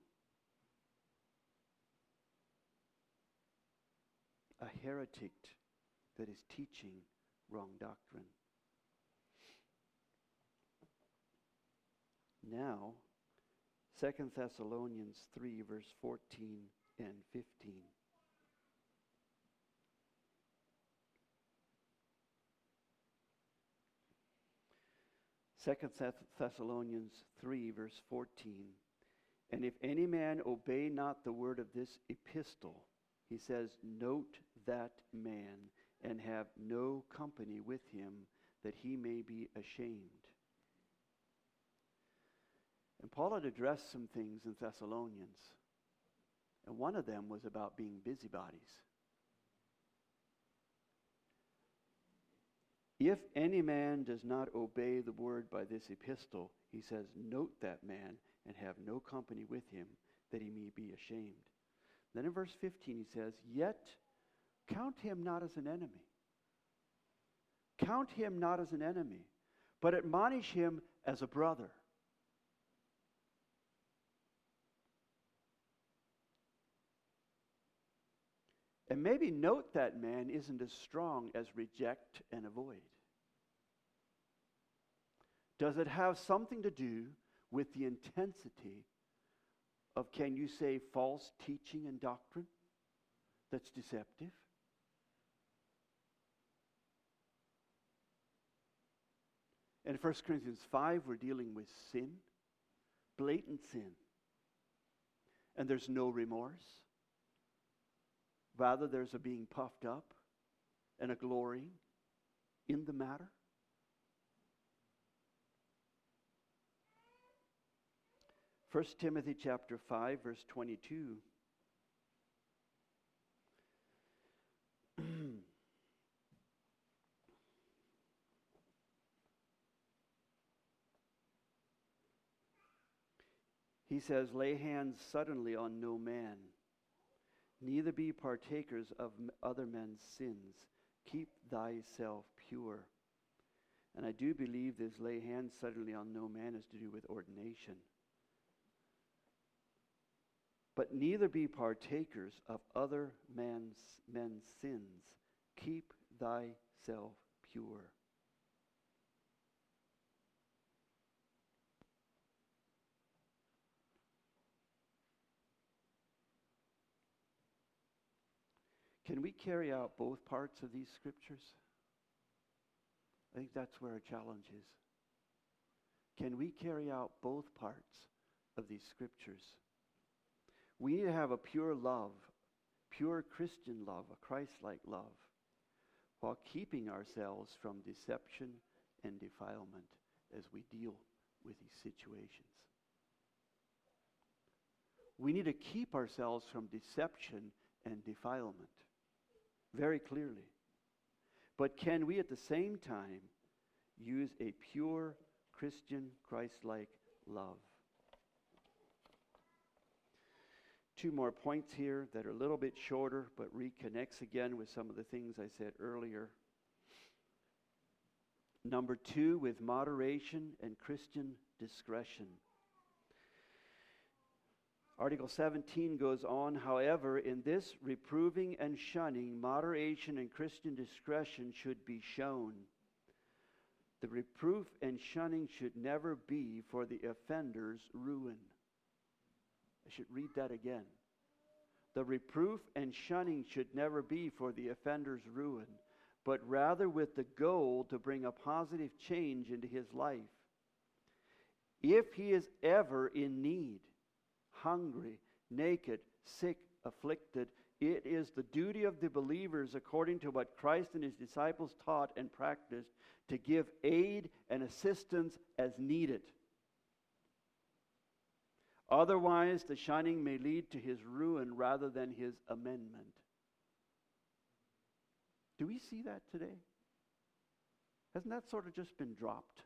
A heretic that is teaching wrong doctrine. Now, Second Thessalonians three, verse fourteen and fifteen. Second Thessalonians three, verse fourteen. And if any man obey not the word of this epistle, he says, note that man, and have no company with him, that he may be ashamed. And Paul had addressed some things in Thessalonians, and one of them was about being busybodies. If any man does not obey the word by this epistle, he says, note that man, and have no company with him, that he may be ashamed. Then in verse fifteen he says, yet count him not as an enemy. Count him not as an enemy, but admonish him as a brother. And maybe note that man isn't as strong as reject and avoid. Does it have something to do with the intensity of, can you say, false teaching and doctrine that's deceptive? In First Corinthians five, we're dealing with sin, blatant sin. And there's no remorse. Rather, there's a being puffed up and a glorying in the matter. First Timothy chapter five, verse twenty-two. He says, lay hands suddenly on no man, neither be partakers of other men's sins. Keep thyself pure. And I do believe this lay hands suddenly on no man has to do with ordination. But neither be partakers of other man's, men's sins. Keep thyself pure. Can we carry out both parts of these scriptures? I think that's where our challenge is. Can we carry out both parts of these scriptures? We need to have a pure love, pure Christian love, a Christ-like love, while keeping ourselves from deception and defilement as we deal with these situations. We need to keep ourselves from deception and defilement very clearly. But can we at the same time use a pure Christian, Christ-like love? Two more points here that are a little bit shorter, but reconnects again with some of the things I said earlier. Number two, with moderation and Christian discretion. Article seventeen goes on, however, in this reproving and shunning, moderation and Christian discretion should be shown. The reproof and shunning should never be for the offender's ruin. I should read that again. The reproof and shunning should never be for the offender's ruin, but rather with the goal to bring a positive change into his life. If he is ever in need, hungry, naked, sick, afflicted, it is the duty of the believers, according to what Christ and his disciples taught and practiced, to give aid and assistance as needed. Otherwise, the shunning may lead to his ruin rather than his amendment. Do we see that today? Hasn't that sort of just been dropped?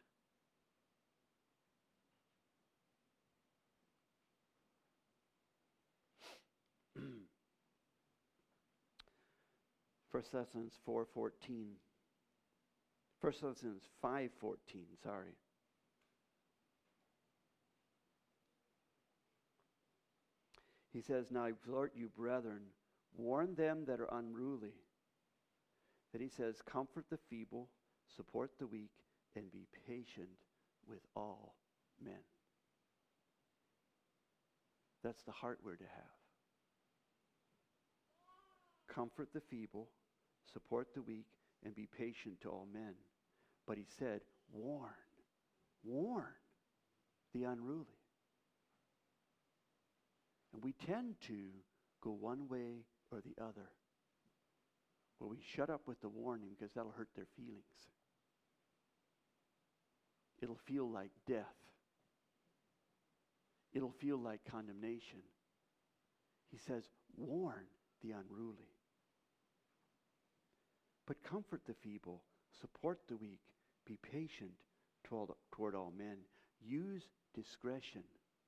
First Thessalonians four fourteen. First Thessalonians five fourteen, sorry. He says, now I exhort you, brethren, warn them that are unruly. Then he says, comfort the feeble, support the weak, and be patient with all men. That's the heart we're to have. Comfort the feeble, support the weak, and be patient to all men. But he said, warn, warn the unruly. And we tend to go one way or the other. Well, we shut up with the warning because that'll hurt their feelings. It'll feel like death. It'll feel like condemnation. He says, warn the unruly. But comfort the feeble, support the weak, be patient toward, toward all men. Use discretion.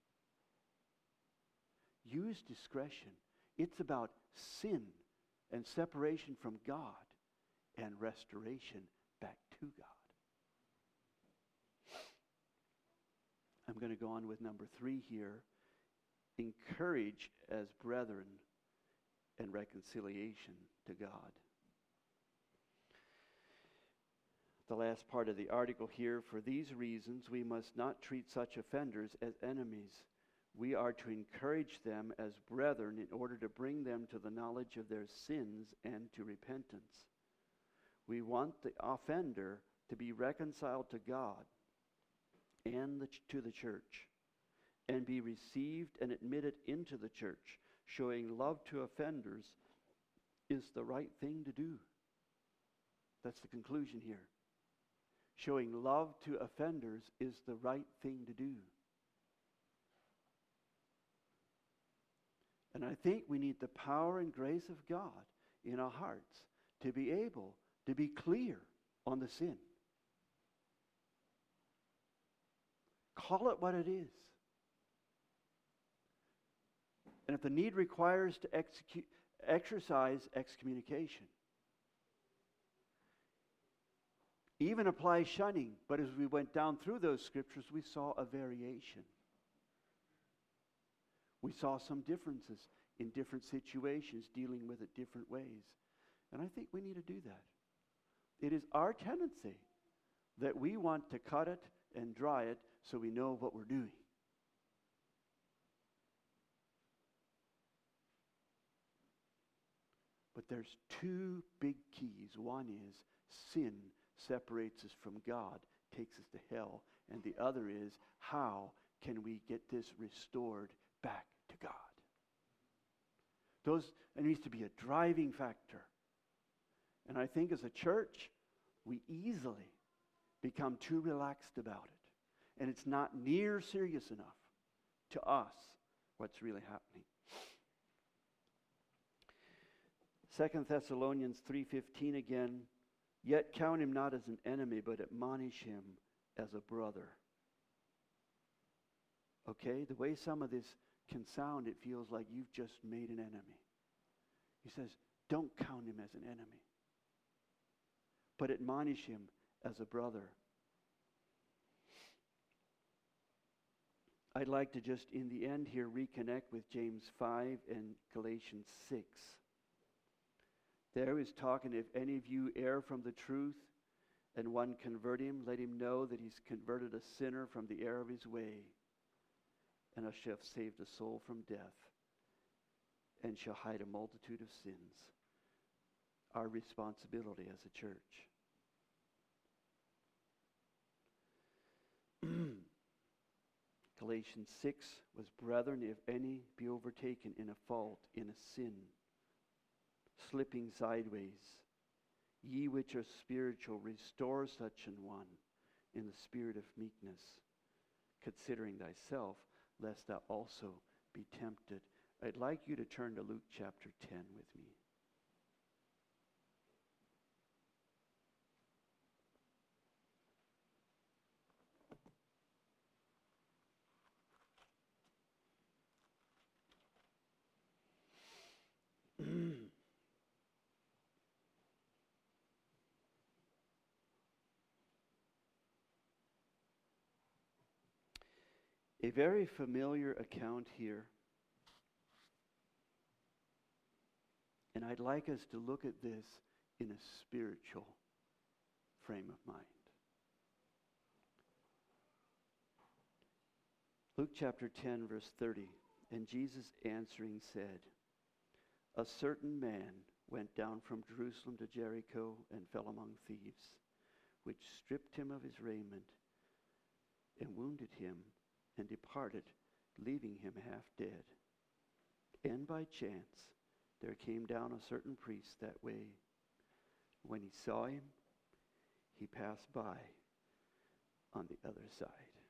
Use discretion. It's about sin and separation from God and restoration back to God. I'm going to go on with number three here. Encourage as brethren and reconciliation to God. The last part of the article here, for these reasons, we must not treat such offenders as enemies. We are to encourage them as brethren in order to bring them to the knowledge of their sins and to repentance. We want the offender to be reconciled to God and the, to the church, and be received and admitted into the church. Showing love to offenders is the right thing to do. That's the conclusion here. Showing love to offenders is the right thing to do. And I think we need the power and grace of God in our hearts to be able to be clear on the sin. Call it what it is. And if the need requires to execute, exercise excommunication, even apply shunning. But as we went down through those scriptures, we saw a variation. We saw some differences in different situations, dealing with it different ways. And I think we need to do that. It is our tendency that we want to cut it and dry it so we know what we're doing. But there's two big keys. One is sin separates us from God, takes us to hell. And the other is, how can we get this restored back to God? Those, it needs to be a driving factor. And I think as a church, we easily become too relaxed about it. And it's not near serious enough to us what's really happening. Second Thessalonians three fifteen again, yet count him not as an enemy, but admonish him as a brother. Okay, the way some of this can sound, it feels like you've just made an enemy. He says, don't count him as an enemy, but admonish him as a brother. I'd like to just, in the end here, reconnect with James five and Galatians six. There he's talking, if any of you err from the truth and one convert him, let him know that he's converted a sinner from the error of his way, and shall have saved a soul from death, and shall hide a multitude of sins. Our responsibility as a church. Galatians six was, brethren, if any be overtaken in a fault, in a sin, slipping sideways, ye which are spiritual, restore such an one in the spirit of meekness, considering thyself, lest thou also be tempted. I'd like you to turn to Luke chapter ten with me. A very familiar account here. And I'd like us to look at this in a spiritual frame of mind. Luke chapter ten, verse thirty. And Jesus answering said, a certain man went down from Jerusalem to Jericho and fell among thieves, which stripped him of his raiment and wounded him and departed, leaving him half dead. And by chance there came down a certain priest that way. When he saw him, he passed by on the other side.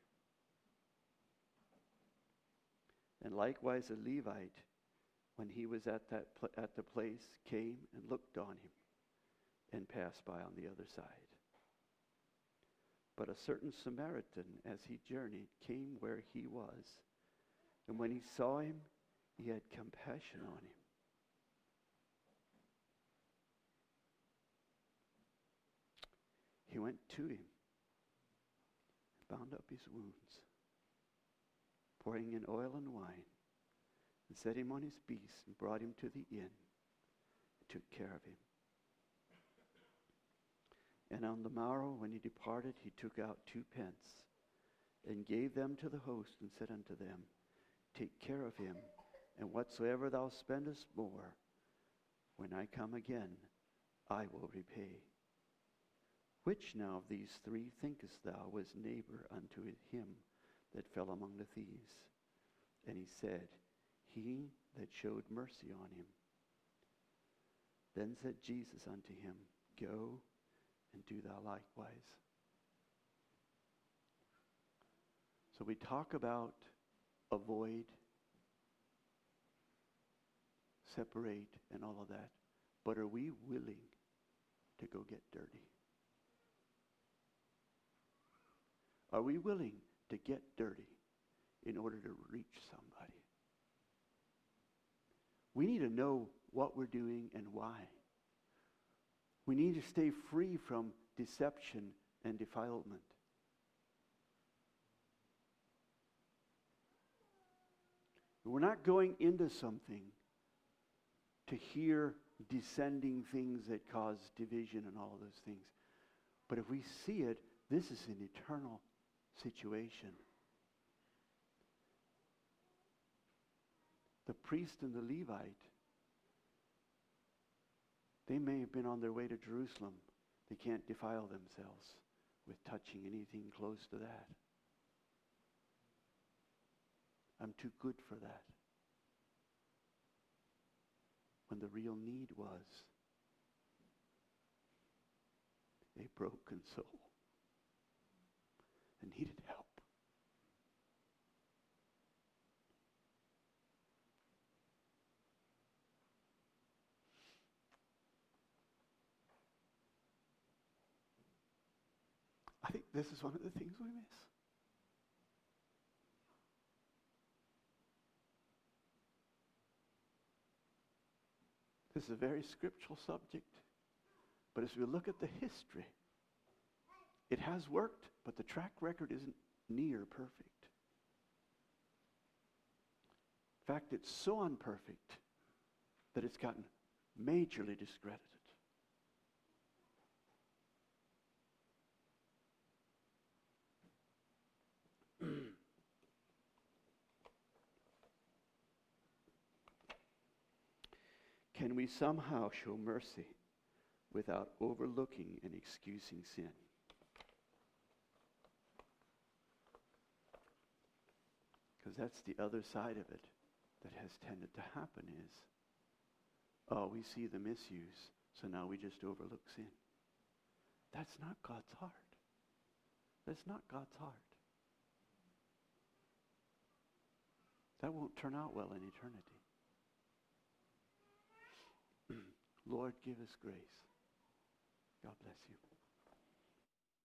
And likewise a Levite, when he was at that pl- at the place, came and looked on him and passed by on the other side. But a certain Samaritan, as he journeyed, came where he was. And when he saw him, he had compassion on him. He went to him, bound up his wounds, pouring in oil and wine, and set him on his beast and brought him to the inn, and took care of him. And on the morrow, when he departed, he took out two pence and gave them to the host and said unto them, Take care of him, and whatsoever thou spendest more, when I come again, I will repay. Which now of these three thinkest thou was neighbor unto him that fell among the thieves? And he said, He that showed mercy on him. Then said Jesus unto him, Go and do thou likewise. So we talk about avoid, separate, and all of that. But are we willing to go get dirty? Are we willing to get dirty in order to reach somebody? We need to know what we're doing and why. We need to stay free from deception and defilement. We're not going into something to hear descending things that cause division and all of those things. But if we see it, this is an eternal situation. The priest and the Levite, they may have been on their way to Jerusalem. They can't defile themselves with touching anything close to that. I'm too good for that. When the real need was a broken soul and needed help. I think this is one of the things we miss. This is a very scriptural subject. But as we look at the history, it has worked, but the track record isn't near perfect. In fact, it's so unperfect that it's gotten majorly discredited. Can we somehow show mercy without overlooking and excusing sin? Because that's the other side of it that has tended to happen is, oh, we see the misuse, so now we just overlook sin. That's not God's heart. That's not God's heart. That won't turn out well in eternity. Lord, give us grace. God bless you.